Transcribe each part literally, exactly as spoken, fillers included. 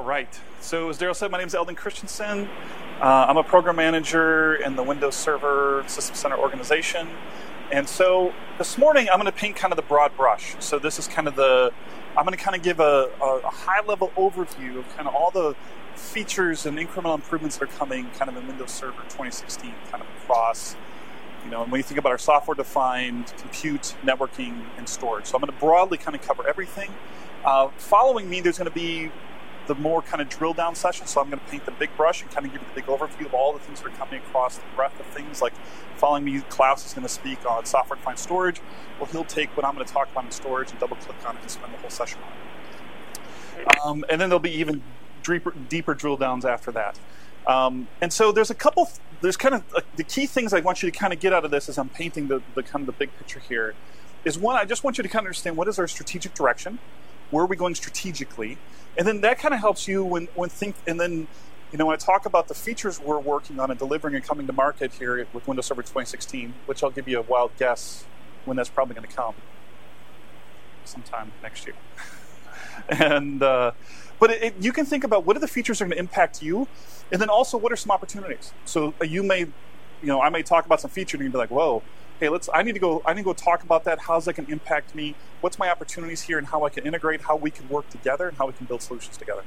right. So as Daryl said, my name is Eldon Christensen. Uh, I'm a program manager in the Windows Server System Center organization. And so this morning, I'm going to paint kind of the broad brush. So this is kind of the, I'm going to kind of give a, a, a high-level overview of kind of all the features and incremental improvements that are coming kind of in Windows Server twenty sixteen, kind of across, you know, when you think about our software-defined compute, networking, and storage. So I'm going to broadly kind of cover everything. Uh, following me, there's going to be the more kind of drill down session. So I'm going to paint the big brush and kind of give you the big overview of all the things that are coming across the breadth of things. Like following me, Klaus is going to speak on software-defined storage. Well, he'll take what I'm going to talk about in storage and double-click on it and spend the whole session on it. Um, and then there'll be even deeper, deeper drill downs after that. Um, and so there's a couple, there's kind of, uh, the key things I want you to kind of get out of this as I'm painting the, the kind of the big picture here is one, I just want you to kind of understand what is our strategic direction, where are we going strategically, and then that kind of helps you when, when think, and then, you know, when I talk about the features we're working on and delivering and coming to market here with Windows Server twenty sixteen, which I'll give you a wild guess when that's probably going to come sometime next year. and, uh, but it, it, you can think about what are the features that are going to impact you, and then also what are some opportunities. So you may, you know, I may talk about some feature and you'd be like, whoa, hey, let's, I need to go, I need to go talk about that. How's that going to impact me? What's my opportunities here and how I can integrate, how we can work together and how we can build solutions together.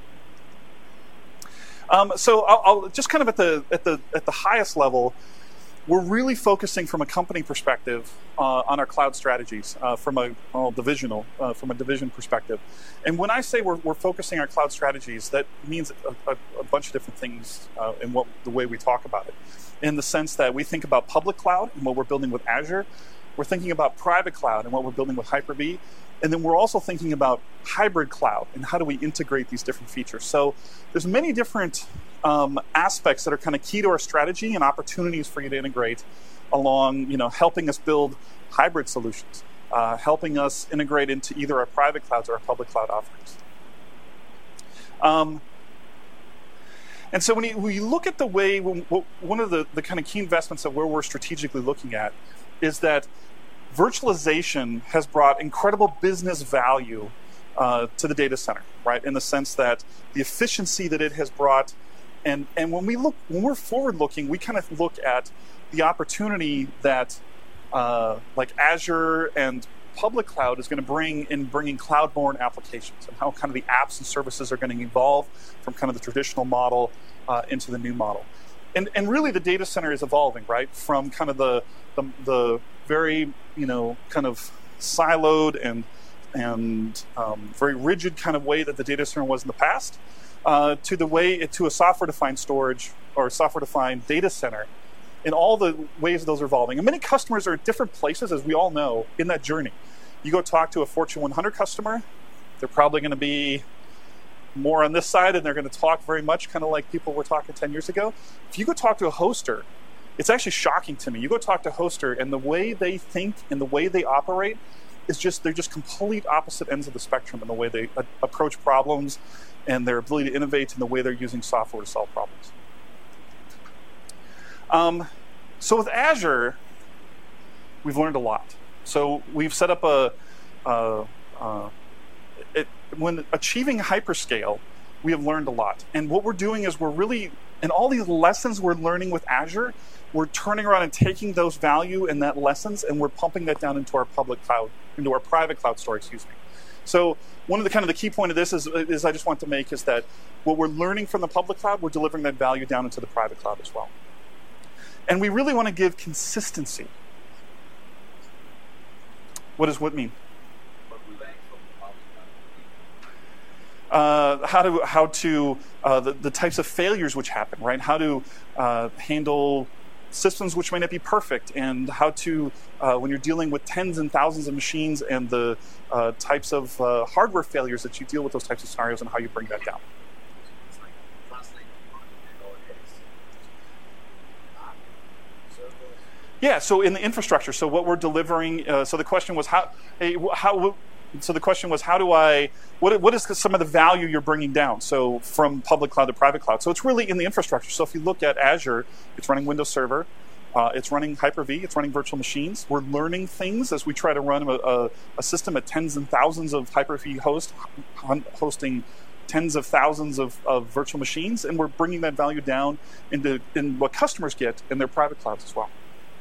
Um, so I'll, I'll just kind of at the, at the, at the highest level, we're really focusing from a company perspective uh, on our cloud strategies uh, from a well, divisional, uh, from a division perspective. And when I say we're, we're focusing our cloud strategies, that means a, a, a bunch of different things uh, in what the way we talk about it. In the sense that we think about public cloud and what we're building with Azure. We're thinking about private cloud and what we're building with Hyper-V. And then we're also thinking about hybrid cloud and how do we integrate these different features. So there's many different um, aspects that are kind of key to our strategy and opportunities for you to integrate along, you know, helping us build hybrid solutions, uh, helping us integrate into either our private clouds or our public cloud offerings. Um, And so when you, when you look at the way, when, one of the, the kind of key investments that where we're strategically looking at is that virtualization has brought incredible business value uh, to the data center, right? In the sense that the efficiency that it has brought, and, and when we look, when we're forward looking, we kind of look at the opportunity that uh, like Azure and public cloud is going to bring in bringing cloud-born applications and how kind of the apps and services are going to evolve from kind of the traditional model uh, into the new model. And, and really the data center is evolving, right? From kind of the, the, the very, you know, kind of siloed and, and um, very rigid kind of way that the data center was in the past uh, to the way, it, to a software-defined storage or software-defined data center in all the ways those are evolving. And many customers are at different places, as we all know, in that journey. You go talk to a Fortune one hundred customer, they're probably going to be more on this side, and they're going to talk very much kind of like people were talking ten years ago. If you go talk to a hoster, it's actually shocking to me. You go talk to a hoster, and the way they think and the way they operate is just, they're just complete opposite ends of the spectrum in the way they a- approach problems and their ability to innovate and the way they're using software to solve problems. Um, so with Azure, we've learned a lot. So we've set up a, uh, uh, it, when achieving hyperscale, we have learned a lot. And what we're doing is we're really, and all these lessons we're learning with Azure, we're turning around and taking those value and that lessons, and we're pumping that down into our public cloud, into our private cloud store, excuse me. So one of the kind of the key point of this is, is I just want to make is that what we're learning from the public cloud, we're delivering that value down into the private cloud as well. And we really want to give consistency. What does what mean? Uh, how to how to uh, the, the types of failures which happen, right? How to uh, handle systems which may not be perfect, and how to uh, when you're dealing with tens and thousands of machines and the uh, types of uh, hardware failures that you deal with those types of scenarios and how you bring that down. Yeah, so in the infrastructure, so what we're delivering, uh, so the question was how, hey, how, so the question was how do I, what, what is some of the value you're bringing down? So from public cloud to private cloud. So it's really in the infrastructure. So if you look at Azure, it's running Windows Server, uh, it's running Hyper-V, it's running virtual machines. We're learning things as we try to run a, a, a system at tens and thousands of Hyper-V hosts, hosting tens of thousands of, of virtual machines, and we're bringing that value down into in what customers get in their private clouds as well.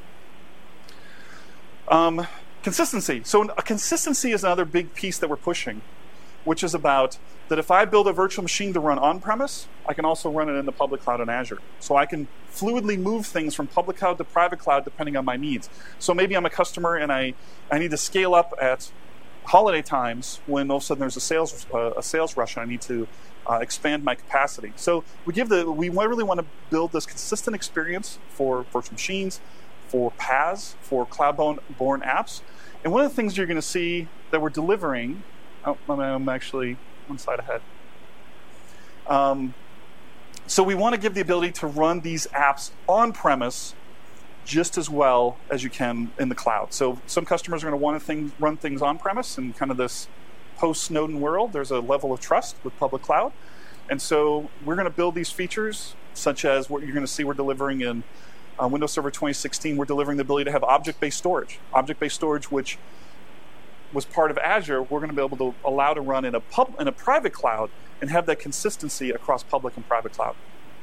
Um, consistency. So a consistency is another big piece that we're pushing, which is about that if I build a virtual machine to run on-premise, I can also run it in the public cloud in Azure. So I can fluidly move things from public cloud to private cloud depending on my needs. So maybe I'm a customer and I, I need to scale up at holiday times when all of a sudden there's a sales uh, a sales rush and I need to uh, expand my capacity. So we give the we really want to build this consistent experience for virtual machines, for P A S, for cloud-born apps. And one of the things you're going to see that we're delivering, oh, I'm actually one slide ahead. Um, so we want to give the ability to run these apps on-premise just as well as you can in the cloud. So some customers are going to want to thing, run things on-premise in kind of this post-Snowden world. There's a level of trust with public cloud. And so we're going to build these features, such as what you're going to see we're delivering in uh, Windows Server twenty sixteen. We're delivering the ability to have object-based storage. Object-based storage, which was part of Azure, we're going to be able to allow to run in a, pub, in a private cloud and have that consistency across public and private cloud.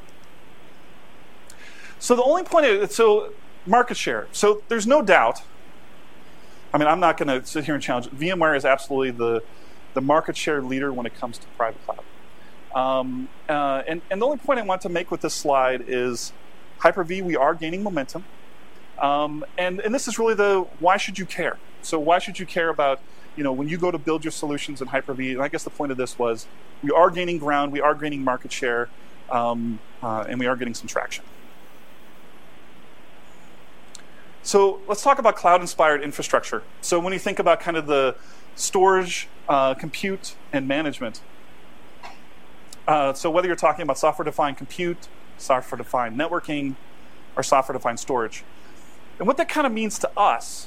So the only point is, so market share. So there's no doubt, I mean, I'm not going to sit here and challenge, VMware is absolutely the, the market share leader when it comes to private cloud. Um, uh, and, and the only point I want to make with this slide is Hyper-V, we are gaining momentum. Um, and, and this is really the, why should you care? So why should you care about, you know, when you go to build your solutions in Hyper-V, and I guess the point of this was, we are gaining ground, we are gaining market share, um, uh, and we are getting some traction. So let's talk about cloud-inspired infrastructure. So when you think about kind of the storage, uh, compute, and management, uh, so whether you're talking about software-defined compute, software-defined networking, or software-defined storage, and what that kind of means to us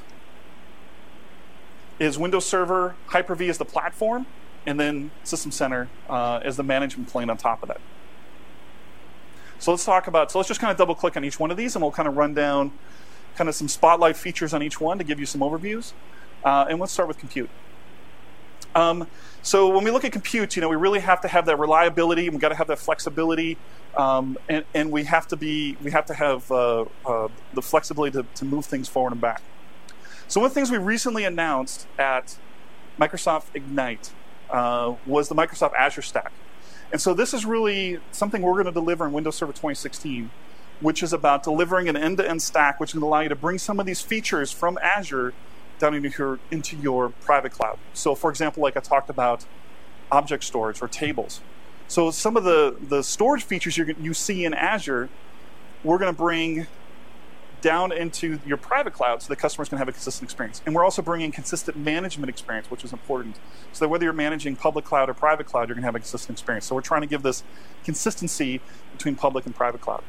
is Windows Server, Hyper-V as the platform, and then System Center uh, as the management plane on top of that. So let's talk about, so let's just kind of double click on each one of these and we'll kind of run down kind of some spotlight features on each one to give you some overviews. Uh, and let's start with compute. Um, so when we look at compute, you know, we really have to have that reliability, and we've got to have that flexibility, um, and, and we have to be, we have to have uh, uh, the flexibility to, to move things forward and back. So one of the things we recently announced at Microsoft Ignite uh, was the Microsoft Azure Stack. And so this is really something we're going to deliver in Windows Server twenty sixteen, which is about delivering an end-to-end stack, which is going to allow you to bring some of these features from Azure down into your, into your private cloud. So for example, like I talked about object storage or tables. So some of the, the storage features you're, you see in Azure, we're going to bring down into your private cloud so the customers can have a consistent experience. And we're also bringing consistent management experience, which is important. So that whether you're managing public cloud or private cloud, you're going to have a consistent experience. So we're trying to give this consistency between public and private cloud.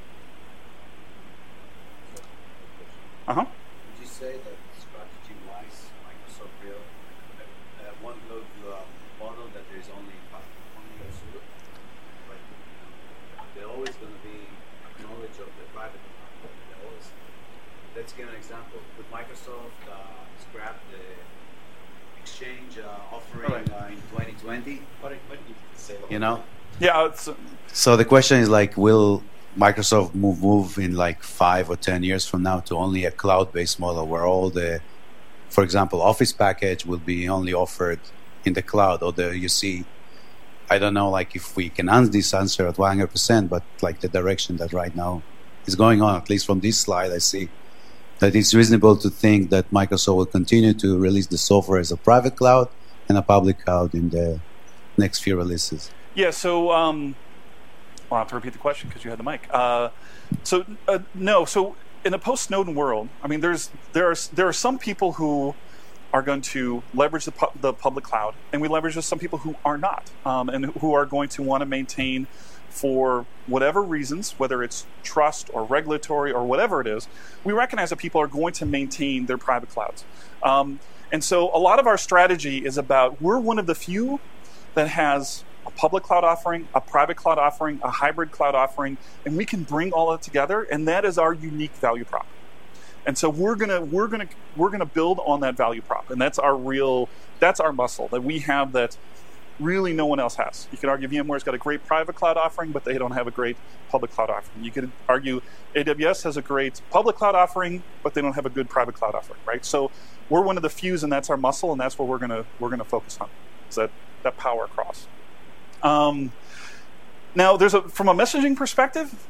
Uh-huh. Would you say that strategy-wise, Microsoft built uh, one cloud uh, model that there is only one user? Like, there's always going to be knowledge of the private cloud. Always. Let's give an example. With Microsoft uh, scrap the Exchange uh, offering right. uh, in twenty twenty, what did you say? You know? Yeah. It's, uh, so the question is like, will Microsoft move move in like five or ten years from now to only a cloud-based model where all the, for example, Office package will be only offered in the cloud, or the you see, I don't know, like if we can answer this answer at one hundred percent, but like the direction that right now is going on, at least from this slide, I see that it's reasonable to think that Microsoft will continue to release the software as a private cloud and a public cloud in the next few releases. Yeah. So. Um I'll have to repeat the question because you had the mic. Uh, so uh, no, so in a post-Snowden world, I mean, there's there are there are some people who are going to leverage the, pu the public cloud, and we leverage some people who are not, um, and who are going to want to maintain, for whatever reasons, whether it's trust or regulatory or whatever it is, we recognize that people are going to maintain their private clouds. Um, and so a lot of our strategy is about, we're one of the few that has a public cloud offering, a private cloud offering, a hybrid cloud offering, and we can bring all of it together, and that is our unique value prop. And so we're gonna we're gonna we're gonna build on that value prop, and that's our real that's our muscle that we have. That really no one else has. You could argue VMware's got a great private cloud offering, but they don't have a great public cloud offering. You could argue A W S has a great public cloud offering, but they don't have a good private cloud offering, right? So we're one of the few, and that's our muscle, and that's what we're gonna we're gonna focus on. Is that that power across? Um, now, there's a from a messaging perspective,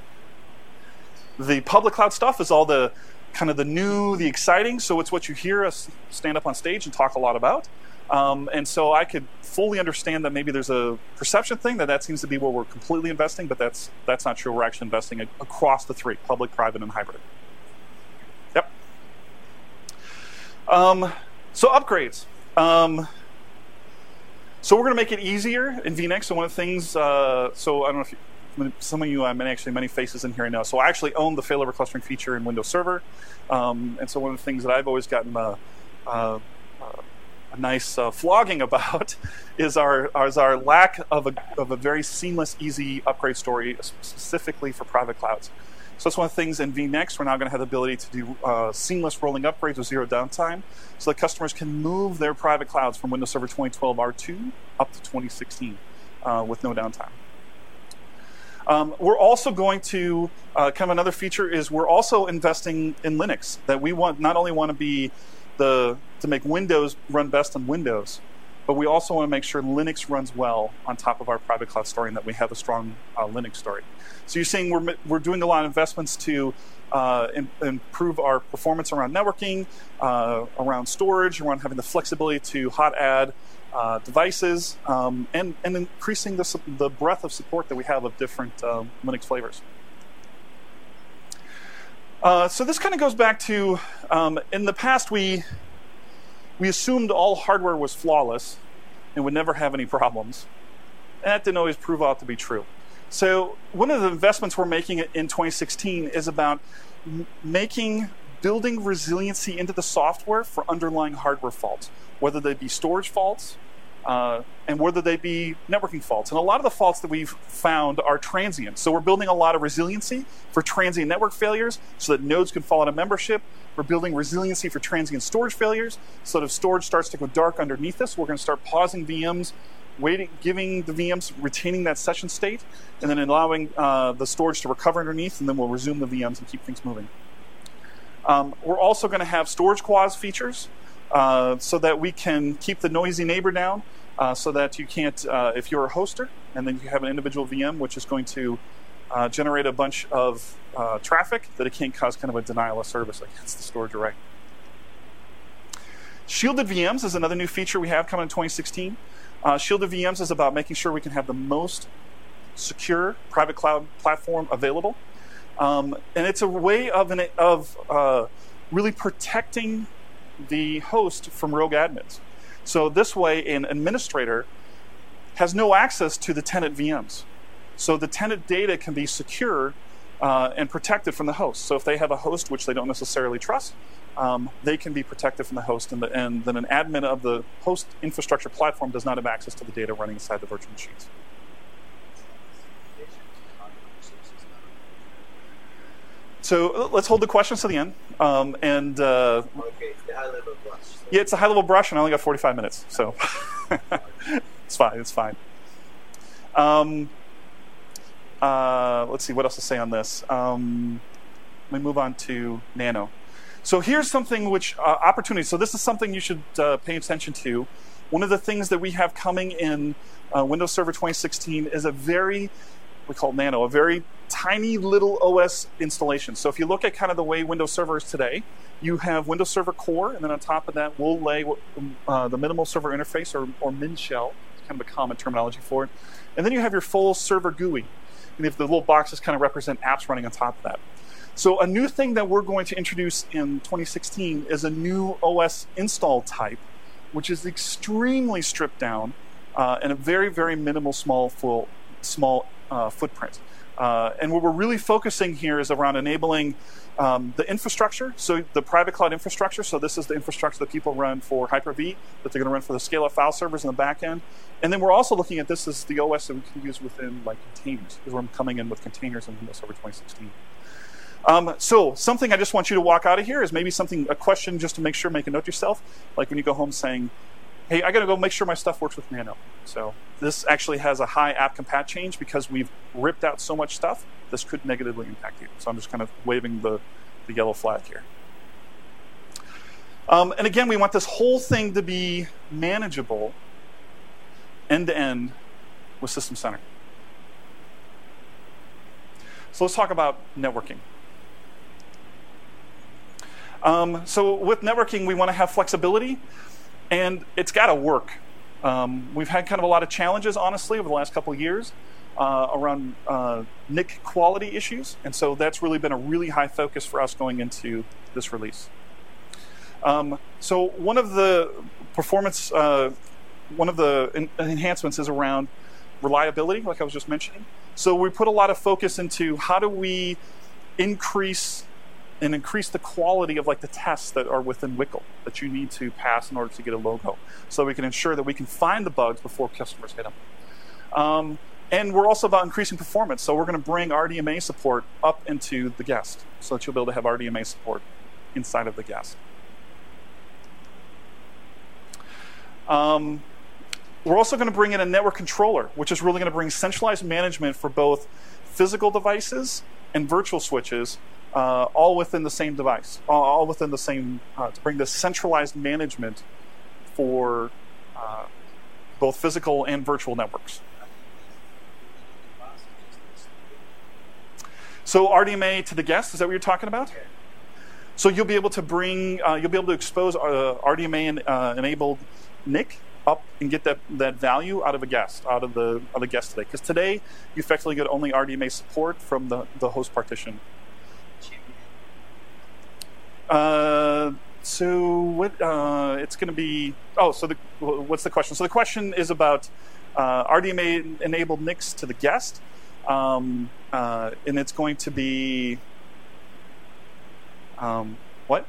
the public cloud stuff is all the kind of the new, the exciting. So it's what you hear us stand up on stage and talk a lot about. Um, and so I could fully understand that maybe there's a perception thing that that seems to be where we're completely investing, but that's that's not true. We're actually investing across the three: public, private, and hybrid. Yep. Um, so upgrades. Um, so we're going to make it easier in V NEXT. So one of the things. Uh, so I don't know if you, some of you, I mean, actually many faces in here I know. So I actually own the failover clustering feature in Windows Server, um, and so one of the things that I've always gotten. Uh, uh, uh, a nice uh, flogging about is our is our lack of a, of a very seamless, easy upgrade story specifically for private clouds. So that's one of the things in V NEXT. We're now going to have the ability to do uh, seamless rolling upgrades with zero downtime so that customers can move their private clouds from Windows Server twenty twelve R two up to twenty sixteen uh, with no downtime. Um, we're also going to, uh, kind of another feature is we're also investing in Linux, that we want not only want to be the to make Windows run best on Windows, but we also want to make sure Linux runs well on top of our private cloud story and that we have a strong uh, Linux story. So you're seeing we're, we're doing a lot of investments to uh, in, improve our performance around networking, uh, around storage, around having the flexibility to hot add uh, devices, um, and, and increasing the, the breadth of support that we have of different uh, Linux flavors. Uh, so this kind of goes back to, um, in the past we we assumed all hardware was flawless and would never have any problems. And that didn't always prove out to be true. So one of the investments we're making in twenty sixteen is about m making, building resiliency into the software for underlying hardware faults, whether they be storage faults, Uh, and whether they be networking faults. And a lot of the faults that we've found are transient. So we're building a lot of resiliency for transient network failures so that nodes can fall out of membership. We're building resiliency for transient storage failures so that if storage starts to go dark underneath us, we're going to start pausing V Ms, waiting, giving the V Ms, retaining that session state, and then allowing uh, the storage to recover underneath, and then we'll resume the V Ms and keep things moving. Um, we're also going to have storage quaz features uh, so that we can keep the noisy neighbor down. Uh, so that you can't, uh, if you're a hoster, and then you have an individual V M, which is going to uh, generate a bunch of uh, traffic, that it can't cause kind of a denial of service against the storage array. Shielded V Ms is another new feature we have coming in twenty sixteen. Uh, Shielded V Ms is about making sure we can have the most secure private cloud platform available. Um, and it's a way of, an, of uh, really protecting the host from rogue admins. So this way, an administrator has no access to the tenant V Ms. So the tenant data can be secure uh, and protected from the host. So if they have a host which they don't necessarily trust, um, they can be protected from the host, and, the, and then an admin of the host infrastructure platform does not have access to the data running inside the virtual machines. So let's hold the questions to the end. Um, and uh, okay, the high level brush. So. Yeah, it's a high level brush, and I only got forty-five minutes, so it's fine. It's fine. Um, uh, let's see what else to say on this. Um, let me move on to Nano. So here's something which uh, opportunity. So this is something you should uh, pay attention to. One of the things that we have coming in uh, Windows Server twenty sixteen is a very we call it Nano, a very tiny little O S installation. So if you look at kind of the way Windows Server is today, you have Windows Server Core, and then on top of that, we'll lay uh, the minimal server interface, or, or min shell. It's kind of a common terminology for it. And then you have your full server G U I. And if the little boxes kind of represent apps running on top of that. So a new thing that we're going to introduce in twenty sixteen is a new O S install type, which is extremely stripped down uh, and a very, very minimal small full small uh, footprint. Uh, and what we're really focusing here is around enabling um, the infrastructure, so the private cloud infrastructure. So this is the infrastructure that people run for Hyper-V, that they're going to run for the scale-up file servers in the back end. And then we're also looking at this as the O S that we can use within like containers, because we're coming in with containers in Windows Server twenty sixteen. Um, so something I just want you to walk out of here is maybe something, a question just to make sure, make a note yourself, like when you go home saying, hey, I got to go make sure my stuff works with Nano. So this actually has a high app compat change because we've ripped out so much stuff. This could negatively impact you. So I'm just kind of waving the, the yellow flag here. Um, and again, we want this whole thing to be manageable end-to-end with System Center. So let's talk about networking. Um, so with networking, we want to have flexibility, and it's got to work. Um, we've had kind of a lot of challenges, honestly, over the last couple of years uh, around uh, N I C quality issues, and so that's really been a really high focus for us going into this release. Um, so one of the performance, uh, one of the en enhancements is around reliability, like I was just mentioning. So we put a lot of focus into how do we increase and increase the quality of like the tests that are within W C L that you need to pass in order to get a logo, so we can ensure that we can find the bugs before customers hit them. Um, and we're also about increasing performance, so we're going to bring R D M A support up into the guest, so that you'll be able to have R D M A support inside of the guest. Um, we're also going to bring in a network controller, which is really going to bring centralized management for both physical devices and virtual switches, uh, all within the same device, all, all within the same, uh, to bring this centralized management for uh, both physical and virtual networks. So R D M A to the guest, is that what you're talking about? So you'll be able to bring, uh, you'll be able to expose uh, R D M A and, uh, enabled N I C up and get that, that value out of a guest, out of the, of the guest today. Because today, you effectively get only R D M A support from the, the host partition. Uh, so what, uh, it's going to be, oh, so the, what's the question? So the question is about uh, R D M A enabled N I Cs to the guest. Um, uh, and it's going to be, um, what?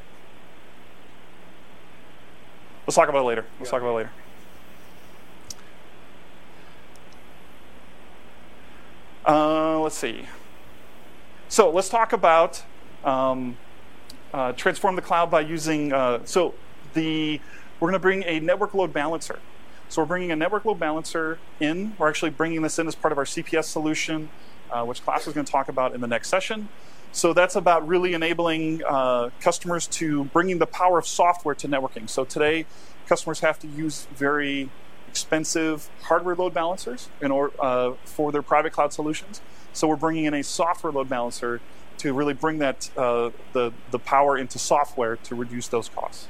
Let's talk about it later. Let's talk about it later. Uh, let's see. So let's talk about um, uh, transform the cloud by using. Uh, so the we're going to bring a network load balancer. So we're bringing a network load balancer in. We're actually bringing this in as part of our C P S solution, uh, which Klaus is going to talk about in the next session. So that's about really enabling uh, customers to bringing the power of software to networking. So today, customers have to use very expensive hardware load balancers in order, uh, for their private cloud solutions. So we're bringing in a software load balancer to really bring that uh, the, the power into software to reduce those costs.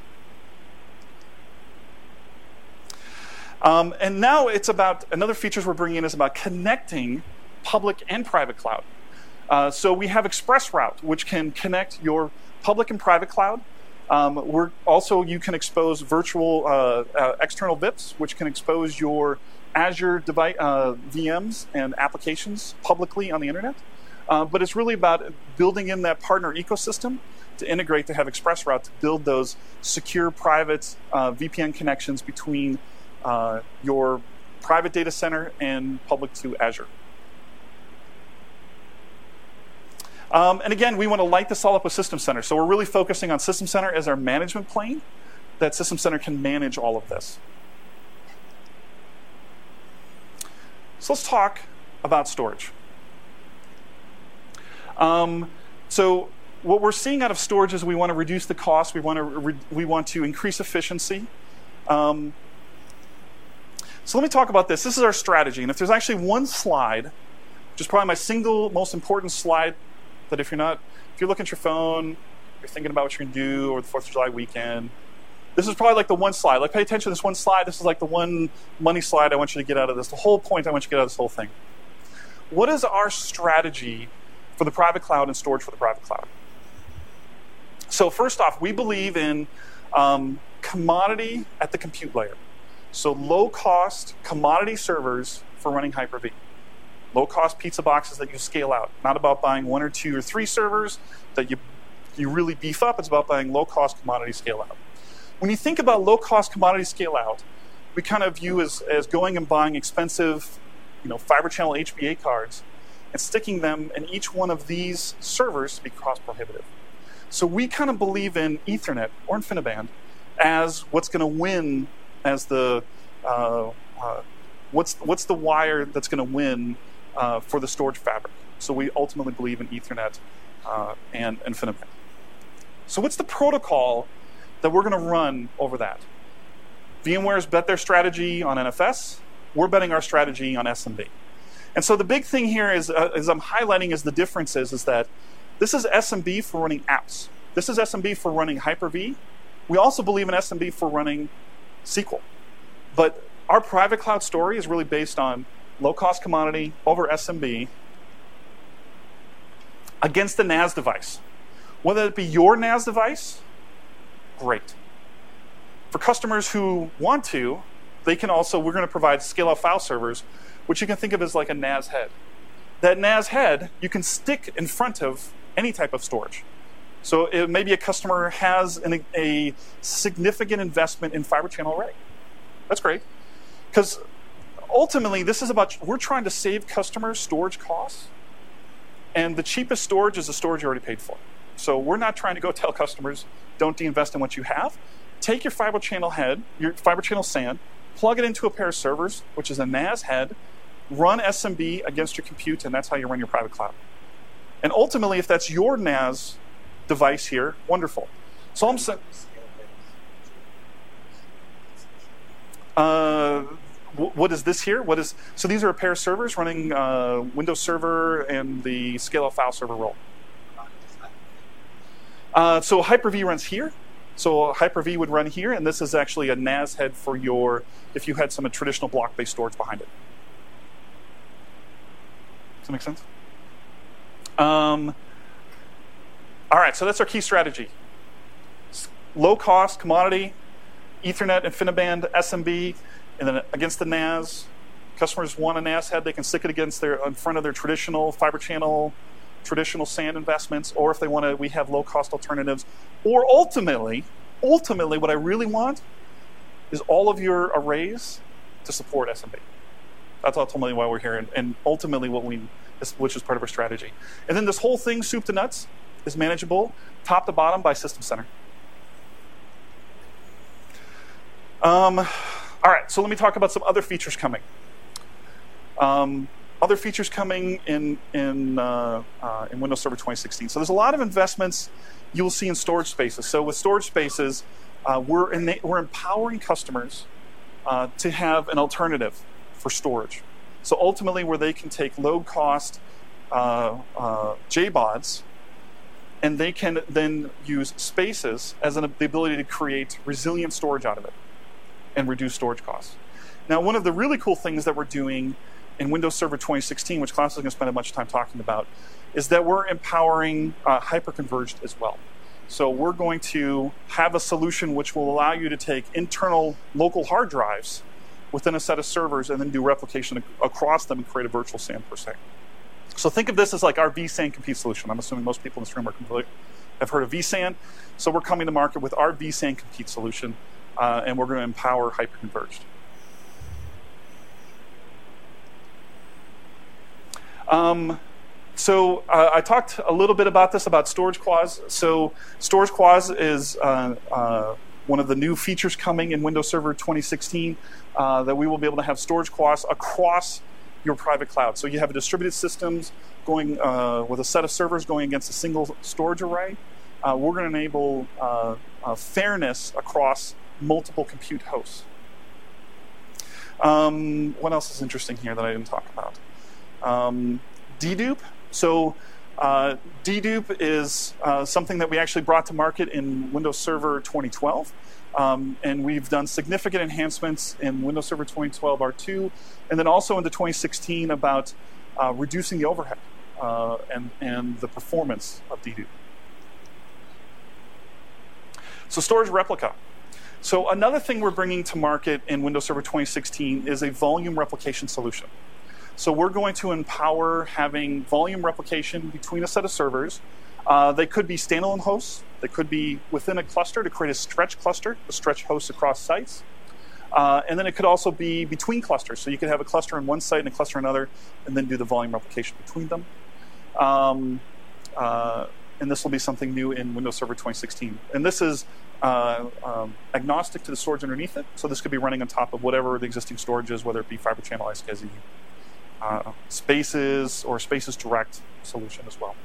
Um, and now it's about, another features we're bringing in is about connecting public and private cloud. Uh, so we have ExpressRoute, which can connect your public and private cloud. Um, we're also, you can expose virtual uh, uh, external V I Ps, which can expose your Azure device, uh, V Ms and applications publicly on the internet. Uh, but it's really about building in that partner ecosystem to integrate, to have ExpressRoute to build those secure private uh, V P N connections between uh, your private data center and public to Azure. Um, and again, we want to light this all up with System Center. So we're really focusing on System Center as our management plane, that System Center can manage all of this. So let's talk about storage. Um, so what we're seeing out of storage is we want to reduce the cost. We want to, re we want to increase efficiency. Um, so let me talk about this. This is our strategy. And if there's actually one slide, which is probably my single most important slide, that if you're not, if you're looking at your phone, you're thinking about what you're going to do, or the fourth of July weekend, this is probably like the one slide. Like, pay attention to this one slide. This is like the one money slide I want you to get out of this. The whole point I want you to get out of this whole thing. What is our strategy for the private cloud and storage for the private cloud? So first off, we believe in um, commodity at the compute layer. So low-cost commodity servers for running Hyper-V. Low-cost pizza boxes that you scale out. Not about buying one or two or three servers that you, you really beef up. It's about buying low-cost commodity scale out. When you think about low-cost commodity scale out, we kind of view as, as going and buying expensive, you know, fiber channel H B A cards and sticking them in each one of these servers to be cost prohibitive. So we kind of believe in Ethernet or InfiniBand as what's going to win as the uh, uh, what's what's the wire that's going to win uh, for the storage fabric. So we ultimately believe in Ethernet uh, and InfiniBand. So what's the protocol that we're going to run over that? VMware's bet their strategy on N F S. We're betting our strategy on S M B. And so the big thing here is, uh, as I'm highlighting, is the differences is that this is S M B for running apps. This is S M B for running Hyper-V. We also believe in S M B for running S Q L. But our private cloud story is really based on low-cost commodity over S M B against the N A S device. Whether it be your N A S device, great. For customers who want to, they can also, we're going to provide scale-out file servers, which you can think of as like a N A S head. That N A S head, you can stick in front of any type of storage. So it, maybe a customer has an, a significant investment in Fibre Channel Array. That's great. Because ultimately, this is about, we're trying to save customers storage costs. And the cheapest storage is the storage you already paid for. So we're not trying to go tell customers, don't de-invest in what you have. Take your Fibre Channel head, your Fibre Channel S A N, plug it into a pair of servers, which is a N A S head, run S M B against your compute, and that's how you run your private cloud. And ultimately, if that's your N A S device here, wonderful. So I'm saying, uh, what is this here? What is so? These are a pair of servers running uh, Windows Server and the scale-out file server role. Uh, so Hyper-V runs here. So Hyper-V would run here, and this is actually a N A S head for your, if you had some traditional block-based storage behind it. Does that make sense? Um, all right, so that's our key strategy. Low-cost, commodity, Ethernet, InfiniBand, S M B, and then against the N A S. Customers want a N A S head, they can stick it against their, in front of their traditional Fibre Channel, traditional S A N investments, or if they want to, we have low-cost alternatives. Or ultimately, ultimately, what I really want is all of your arrays to support S M B. That's ultimately why we're here, and, and ultimately what we, which is part of our strategy. And then this whole thing, soup to nuts, is manageable, top to bottom by System Center. Um, all right, so let me talk about some other features coming. Um, Other features coming in in, uh, uh, in Windows Server twenty sixteen. So there's a lot of investments you will see in storage spaces. So with storage spaces, uh, we're in, we're empowering customers uh, to have an alternative for storage. So ultimately, where they can take low-cost uh, uh, J BODs, and they can then use spaces as an, the ability to create resilient storage out of it and reduce storage costs. Now, one of the really cool things that we're doing in Windows Server twenty sixteen, which Klaus is going to spend a bunch of time talking about, is that we're empowering uh, hyperconverged as well. So we're going to have a solution which will allow you to take internal local hard drives within a set of servers and then do replication ac across them and create a virtual S A N per se. So think of this as like our vSAN compute solution. I'm assuming most people in this room are familiar, have heard of vSAN. So we're coming to market with our vSAN compute solution, uh, and we're going to empower hyperconverged. Um, so uh, I talked a little bit about this, about Storage Quaz. So Storage Quaz is uh, uh, one of the new features coming in Windows Server twenty sixteen, uh, that we will be able to have Storage Quaz across your private cloud. So you have distributed systems going uh, with a set of servers going against a single storage array. Uh, we're going to enable uh, uh, fairness across multiple compute hosts. Um, what else is interesting here that I didn't talk about? Um, dedupe. So uh, dedupe is uh, something that we actually brought to market in Windows Server twenty twelve. Um, and we've done significant enhancements in Windows Server twenty twelve R two, and then also into twenty sixteen about uh, reducing the overhead uh, and, and the performance of dedupe. So storage replica. So another thing we're bringing to market in Windows Server twenty sixteen is a volume replication solution. So we're going to empower having volume replication between a set of servers. Uh, they could be standalone hosts. They could be within a cluster to create a stretch cluster, a stretch host across sites. Uh, and then it could also be between clusters. So you could have a cluster in one site and a cluster in another, and then do the volume replication between them. Um, uh, and this will be something new in Windows Server twenty sixteen. And this is uh, um, agnostic to the storage underneath it, so this could be running on top of whatever the existing storage is, whether it be Fibre Channel, iSCSI, uh, Spaces, or Spaces Direct solution as well.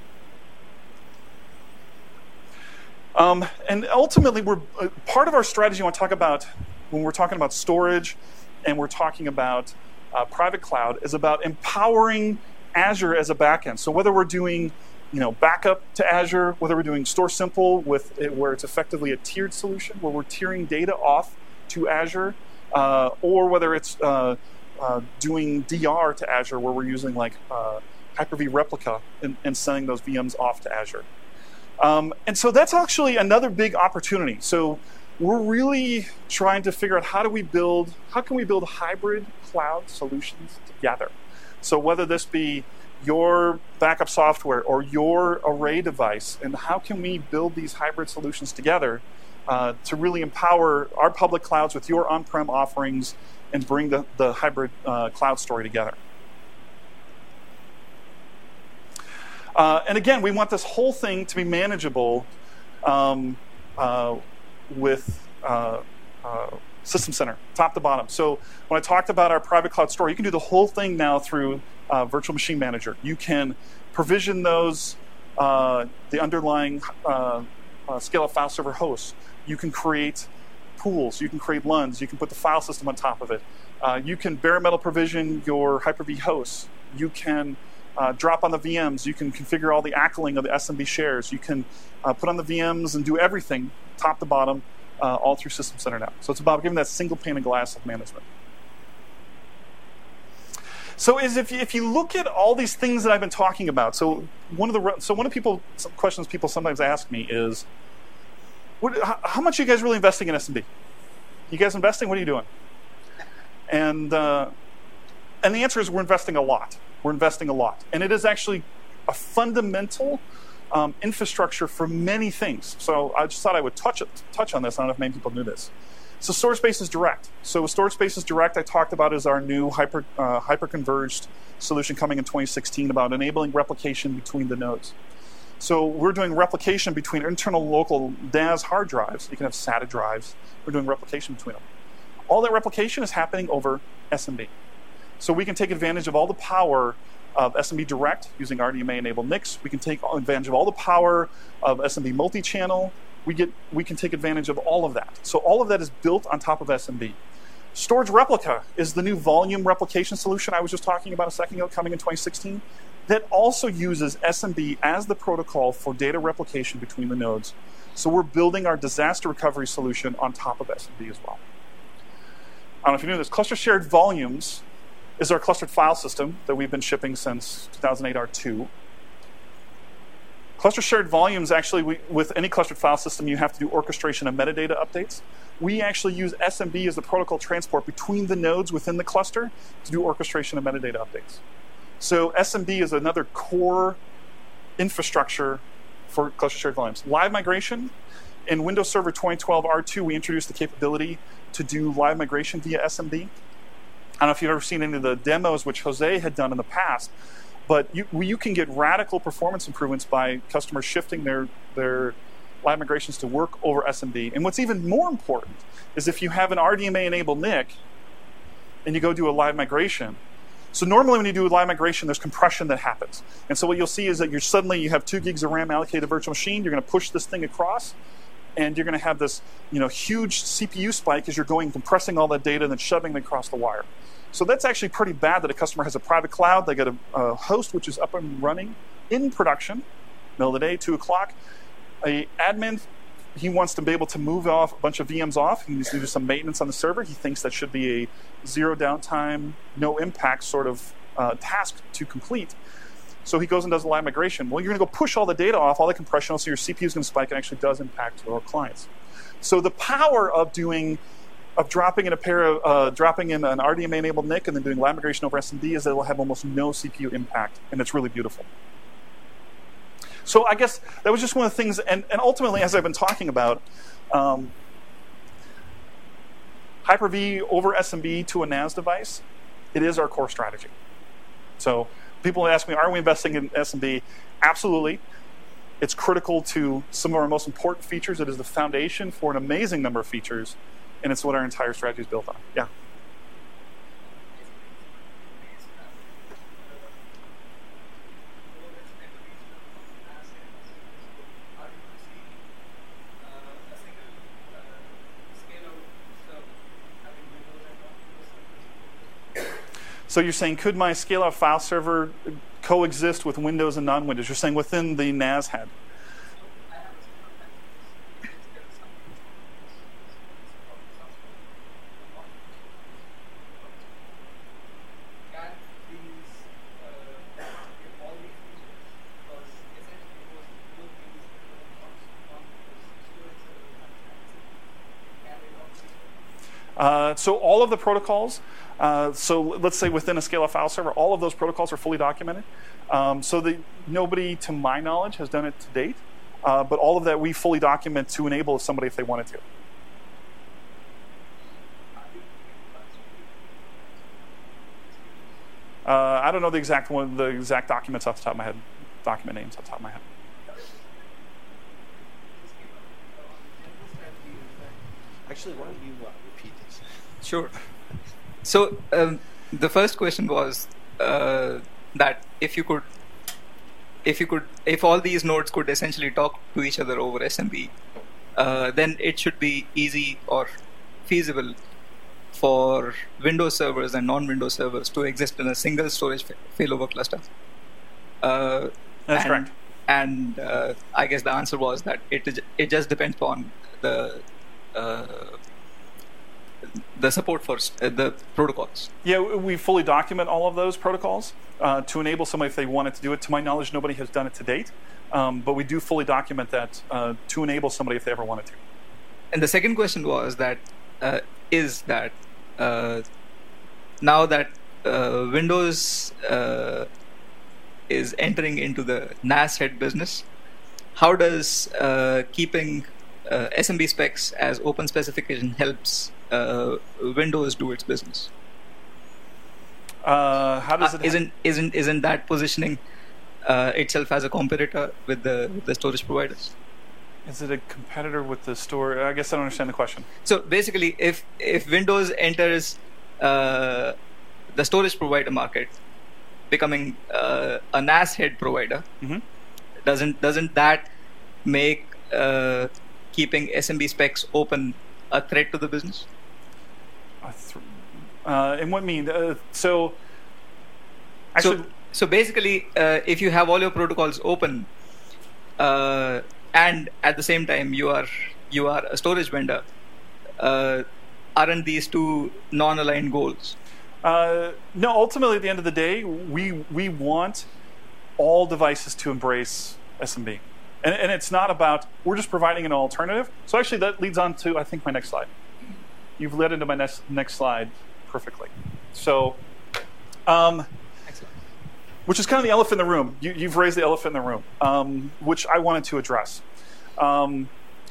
Um, and ultimately, we're uh, part of our strategy I want to talk about when we're talking about storage and we're talking about uh, private cloud is about empowering Azure as a backend. So whether we're doing you know, backup to Azure, whether we're doing Store Simple with it, where it's effectively a tiered solution, where we're tiering data off to Azure, uh, or whether it's uh, uh, doing D R to Azure, where we're using like uh, Hyper-V Replica and, and sending those V Ms off to Azure. Um, and so that's actually another big opportunity. So we're really trying to figure out how do we build, how can we build hybrid cloud solutions together? So whether this be your backup software or your array device, and how can we build these hybrid solutions together uh, to really empower our public clouds with your on-prem offerings and bring the, the hybrid uh, cloud story together. Uh, and again, we want this whole thing to be manageable um, uh, with uh, uh, System Center, top to bottom. So when I talked about our private cloud store, you can do the whole thing now through uh, Virtual Machine Manager. You can provision those, uh, the underlying uh, uh, scale-up file server hosts. You can create pools. You can create L U Ns. You can put the file system on top of it. Uh, you can bare metal provision your Hyper-V hosts. You can Uh, drop on the V Ms. You can configure all the ACLing of the S M B shares. You can uh, put on the V Ms and do everything, top to bottom, uh, all through System Center now. So it's about giving that single pane of glass of management. So is if you, if you look at all these things that I've been talking about, so one of the so one of the people some questions people sometimes ask me is, what, how, how much are you guys really investing in S M B? You guys investing? What are you doing? And uh, and the answer is we're investing a lot. We're investing a lot. And it is actually a fundamental um, infrastructure for many things. So I just thought I would touch, it, touch on this. I don't know if many people knew this. So Storage Spaces Direct. So with Storage Spaces Direct, I talked about is our new hyper, uh, hyper-converged solution coming in twenty sixteen about enabling replication between the nodes. So we're doing replication between internal local D A S hard drives. You can have SATA drives. We're doing replication between them. All that replication is happening over S M B. So we can take advantage of all the power of S M B Direct using R D M A-enabled N I Cs. We can take advantage of all the power of S M B multi-channel. We get, we can take advantage of all of that. So all of that is built on top of S M B. Storage Replica is the new volume replication solution I was just talking about a second ago, coming in twenty sixteen. That also uses S M B as the protocol for data replication between the nodes. So we're building our disaster recovery solution on top of S M B as well. I don't know if you knew this. Cluster Shared Volumes is our clustered file system that we've been shipping since two thousand eight R two. Cluster Shared Volumes, actually, we, with any clustered file system, you have to do orchestration of metadata updates. We actually use S M B as the protocol transport between the nodes within the cluster to do orchestration of metadata updates. So S M B is another core infrastructure for Cluster Shared Volumes. Live migration. In Windows Server twenty twelve R two, we introduced the capability to do live migration via S M B. I don't know if you've ever seen any of the demos which Jose had done in the past, but you, you can get radical performance improvements by customers shifting their, their live migrations to work over S M B. And what's even more important is if you have an R D M A-enabled N I C and you go do a live migration. So normally when you do a live migration, there's compression that happens. And so what you'll see is that you're suddenly you have two gigs of RAM allocated to virtual machine. You're going to push this thing across, and you're going to have this you know, huge C P U spike as you're going compressing all that data and then shoving it across the wire. So that's actually pretty bad that a customer has a private cloud. They get a, a host which is up and running in production, middle of the day, two o'clock. A admin, he wants to be able to move off a bunch of V Ms off. He needs to do some maintenance on the server. He thinks that should be a zero downtime, no impact sort of uh, task to complete. So he goes and does a live migration. Well, you're going to go push all the data off, all the compression, so your C P U is going to spike and actually does impact our clients. So the power of doing of dropping in a pair of uh, dropping in an R D M A-enabled N I C and then doing live migration over S M B is that it will have almost no C P U impact, and it's really beautiful. So I guess that was just one of the things, and, and ultimately, as I've been talking about, um, Hyper-V over S M B to a N A S device, it is our core strategy. So people ask me, are we investing in S M B? Absolutely. It's critical to some of our most important features. It is the foundation for an amazing number of features, and it's what our entire strategy is built on. Yeah. So you're saying, could my scale-out file server coexist with Windows and non-Windows? You're saying within the N A S head. Uh, so all of the protocols, uh, so let's say within a scale-out file server, all of those protocols are fully documented. Um, so the, nobody, to my knowledge, has done it to date. Uh, but all of that we fully document to enable somebody if they wanted to. Uh, I don't know the exact one, the exact documents off the top of my head, document names off the top of my head. Actually, why don't you uh, repeat this? Sure. So um, the first question was uh, that if you could, if you could, if all these nodes could essentially talk to each other over S M B, uh, then it should be easy or feasible for Windows servers and non-Windows servers to exist in a single storage fa failover cluster. Uh, That's and, correct. And uh, I guess the answer was that it it just depends on the uh, the support for uh, the protocols. Yeah, we fully document all of those protocols uh, to enable somebody if they wanted to do it. To my knowledge, nobody has done it to date, um, but we do fully document that uh, to enable somebody if they ever wanted to. And the second question was that uh, is that uh, now that uh, Windows uh, is entering into the N A S head business, how does uh, keeping uh, S M B specs as open specification helps uh, Windows do its business? Uh, how does uh, it? Isn't isn't isn't that positioning uh, itself as a competitor with the with the storage providers? Is it a competitor with the store? I guess I don't understand the question. So basically, if if Windows enters uh, the storage provider market, becoming uh, a N A S head provider, mm-hmm. doesn't doesn't that make uh, keeping S M B specs open a threat to the business? Uh, th uh, and what mean? Uh, so, actually, so, so basically, uh, if you have all your protocols open, uh, and at the same time you are you are a storage vendor, uh, aren't these two non-aligned goals? Uh, no, ultimately, at the end of the day, we we want all devices to embrace S M B, and, and it's not about we're just providing an alternative. So actually, that leads on to I think my next slide. You've led into my next next slide perfectly. So, um, which is kind of the elephant in the room. You, you've raised the elephant in the room, um, which I wanted to address. Um,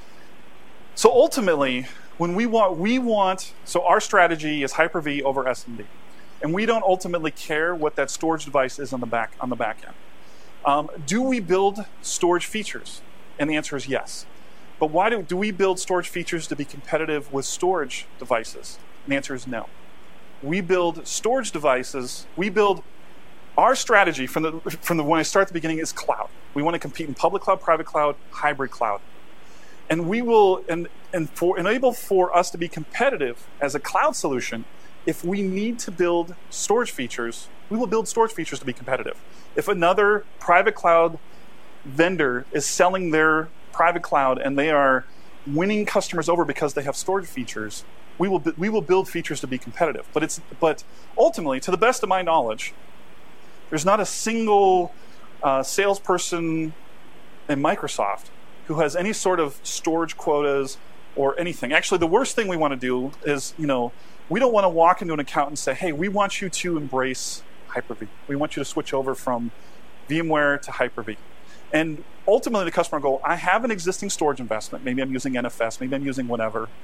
so ultimately, when we want we want so our strategy is Hyper-V over S M B. And we don't ultimately care what that storage device is on the back on the back end. Um, do we build storage features? And the answer is yes. But why do, do we build storage features to be competitive with storage devices? And the answer is no. We build storage devices. We build our strategy from the from the when I start at the beginning is cloud. We want to compete in public cloud, private cloud, hybrid cloud. And we will and and for enable for us to be competitive as a cloud solution. If we need to build storage features, we will build storage features to be competitive. If another private cloud vendor is selling their private cloud and they are winning customers over because they have storage features, we will we will build features to be competitive. But it's but ultimately, to the best of my knowledge, there's not a single uh, salesperson in Microsoft who has any sort of storage quotas or anything. Actually, the worst thing we want to do is, you know, we don't want to walk into an account and say, hey, we want you to embrace Hyper-V. We want you to switch over from VMware to Hyper-V. And ultimately, the customer will go, I have an existing storage investment. Maybe I'm using N F S. Maybe I'm using whatever.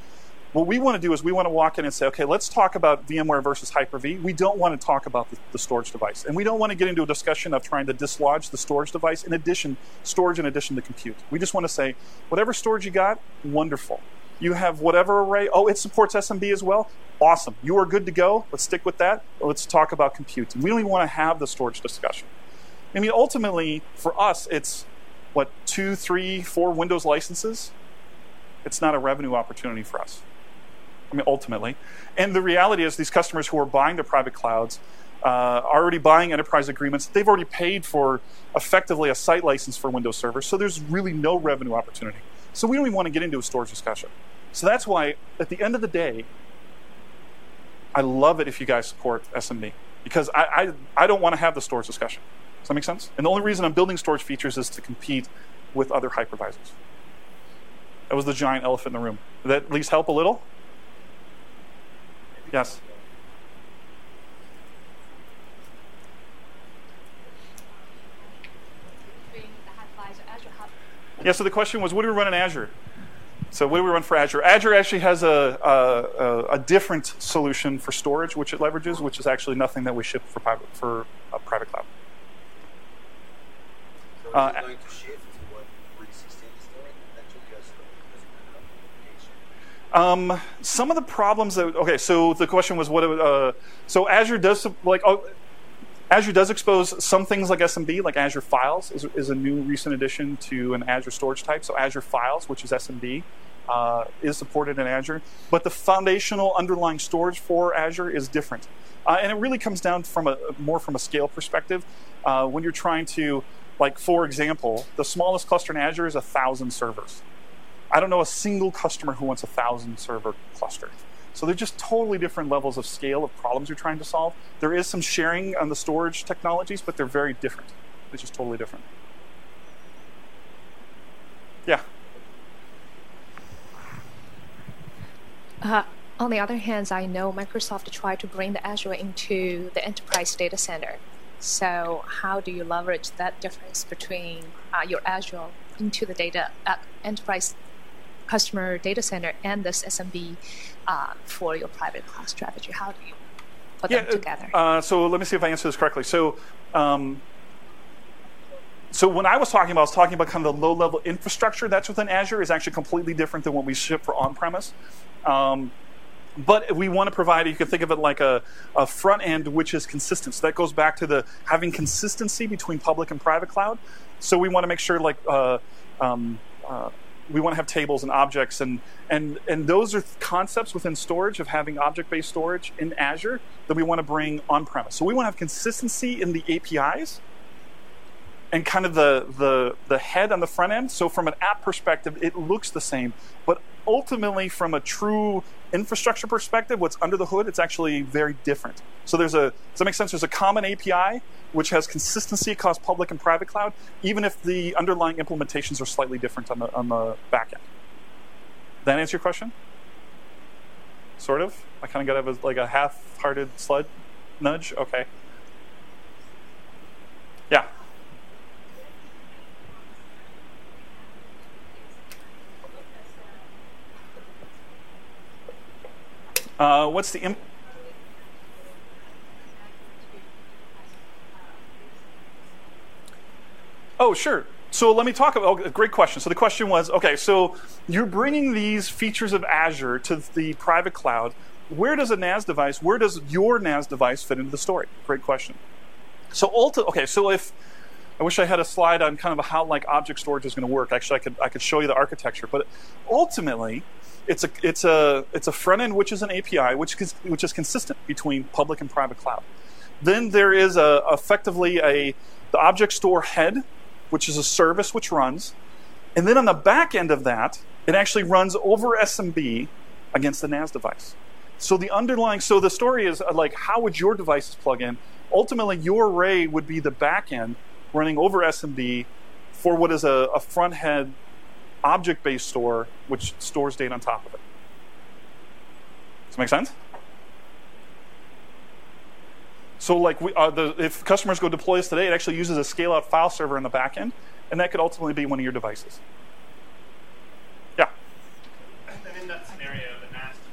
What we want to do is we want to walk in and say, okay, let's talk about VMware versus Hyper-V. We don't want to talk about the, the storage device. And we don't want to get into a discussion of trying to dislodge the storage device in addition, storage in addition to compute. We just want to say, whatever storage you got, wonderful. You have whatever array, oh, it supports S M B as well? Awesome. You are good to go. Let's stick with that. Let's talk about compute. And we don't even want to have the storage discussion. I mean, ultimately, for us, it's, what, two, three, four Windows licenses? It's not a revenue opportunity for us. I mean, ultimately. And the reality is these customers who are buying the private clouds uh, are already buying enterprise agreements. They've already paid for effectively a site license for Windows Server, so there's really no revenue opportunity. So we don't even want to get into a storage discussion. So that's why, at the end of the day, I love it if you guys support S M B, because I, I, I don't want to have the storage discussion. Does that make sense? And the only reason I'm building storage features is to compete with other hypervisors. That was the giant elephant in the room. Did that at least help a little? Yes. Yeah, so the question was, what do we run in Azure? So what do we run for Azure? Azure actually has a, a, a different solution for storage, which it leverages, which is actually nothing that we ship for private, for a private cloud. So Uh, is it going to shift to what three sixteen is doing eventually as the Um, some of the problems that, okay, so the question was what, uh, so Azure does, like, oh, Azure does expose some things like S M B, like Azure Files is, is a new recent addition to an Azure storage type. So Azure Files, which is S M B, uh, is supported in Azure. But the foundational underlying storage for Azure is different. Uh, and it really comes down from a more from a scale perspective. Uh, when you're trying to, like, for example, the smallest cluster in Azure is one thousand servers. I don't know a single customer who wants a one thousand server cluster. So they're just totally different levels of scale of problems you're trying to solve. There is some sharing on the storage technologies, but they're very different. They're just totally different. Yeah. Uh, on the other hand, I know Microsoft tried to bring the Azure into the enterprise data center. So how do you leverage that difference between uh, your Azure into the data uh, enterprise customer data center and this S M B uh, for your private cloud strategy? How do you put yeah, them together? Uh, so let me see if I answer this correctly. So, um, so when I was talking about, I was talking about kind of the low-level infrastructure that's within Azure is actually completely different than what we ship for on-premise. Um, but we want to provide, you can think of it like a, a front end which is consistent. So that goes back to the having consistency between public and private cloud. So we want to make sure, like, uh, um, uh, we want to have tables and objects, and and and those are concepts within storage of having object-based storage in Azure that we want to bring on-premise. So we want to have consistency in the A P Is and kind of the the the head on the front end. So from an app perspective, it looks the same, but ultimately from a true infrastructure perspective, what's under the hood, it's actually very different. So there's a, does that make sense? There's a common A P I which has consistency across public and private cloud, even if the underlying implementations are slightly different on the on the back end. Did that answer your question? Sort of? I kind of got a, like a half-hearted sled nudge? Okay. Yeah. Uh, what's the imp Oh, sure. So let me talk about, oh, great question. So the question was, okay, so you're bringing these features of Azure to the private cloud. Where does a N A S device, where does your N A S device fit into the story? Great question. So, ulti- okay, so if, I wish I had a slide on kind of how like object storage is going to work. Actually, I could I could show you the architecture, but ultimately, it's a it's a it's a front end which is an A P I which is, which is consistent between public and private cloud. Then there is a effectively a the object store head, which is a service which runs, and then on the back end of that, it actually runs over S M B against the N A S device. So the underlying, so the story is like, how would your devices plug in? Ultimately, your array would be the back end running over S M B for what is a, a front head object-based store, which stores data on top of it. Does that make sense? So, like, we, uh, the, if customers go deploy this today, it actually uses a scale-out file server in the back end, and that could ultimately be one of your devices. Yeah. And in that scenario, the N A S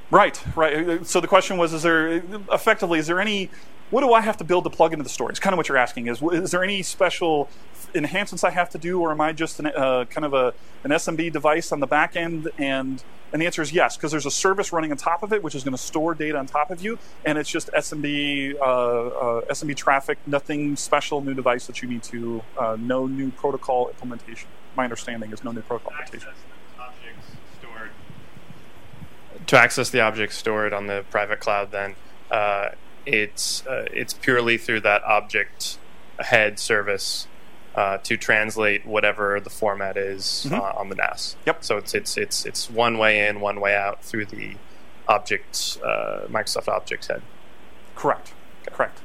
Right, right. So the question was, is there, effectively, is there any, what do I have to build to plug into the story? It's kind of what you're asking. Is is there any special enhancements I have to do, or am I just an, uh, kind of a, an S M B device on the back end? And, and the answer is yes, because there's a service running on top of it, which is going to store data on top of you, and it's just S M B, uh, uh, S M B traffic, nothing special, new device that you need to, uh, no new protocol implementation. My understanding is no new protocol implementation. To access the objects stored on the private cloud, then uh, it's uh, it's purely through that object head service uh, to translate whatever the format is mm-hmm. uh, on the N A S. Yep. So it's it's it's it's one way in, one way out through the object uh, Microsoft Objects head. Correct. Okay. Correct.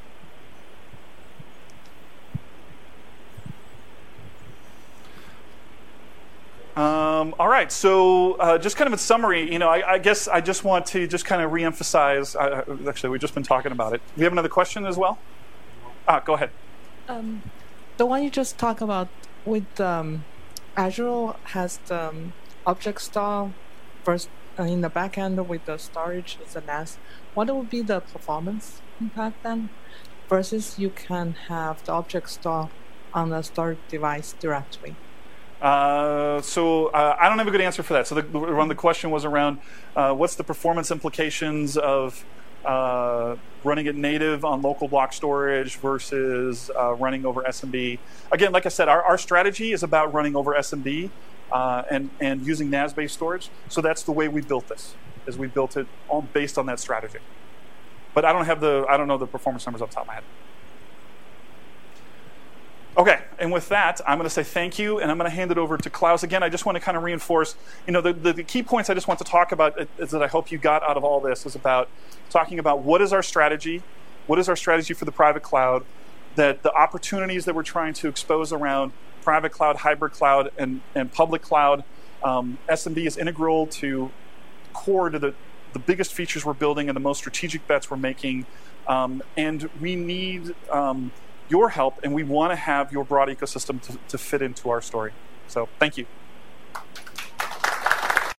Um, all right, so uh, just kind of a summary, you know, I, I guess I just want to just kind of reemphasize, uh, actually, we've just been talking about it. We have another question as well? Ah, go ahead. Um, the one you just talked about with um, Azure has the um, object store first uh, in the backend with the storage as an N A S. What would be the performance impact then versus you can have the object store on the storage device directly? Uh, so uh, I don't have a good answer for that. So the, the, the question was around uh, what's the performance implications of uh, running it native on local block storage versus uh, running over S M B. Again, like I said, our, our strategy is about running over S M B uh, and, and using N A S-based storage. So that's the way we built this, is we built it all based on that strategy. But I don't have the, I don't know the performance numbers off the top of my head. Okay, and with that, I'm going to say thank you, and I'm going to hand it over to Klaus. Again, I just want to kind of reinforce, you know, the, the, the key points I just want to talk about is that I hope you got out of all this is about talking about what is our strategy, what is our strategy for the private cloud, that the opportunities that we're trying to expose around private cloud, hybrid cloud, and, and public cloud. Um, S M B is integral to core to the, the biggest features we're building and the most strategic bets we're making, um, and we need um, your help, and we want to have your broad ecosystem to, to fit into our story. So thank you.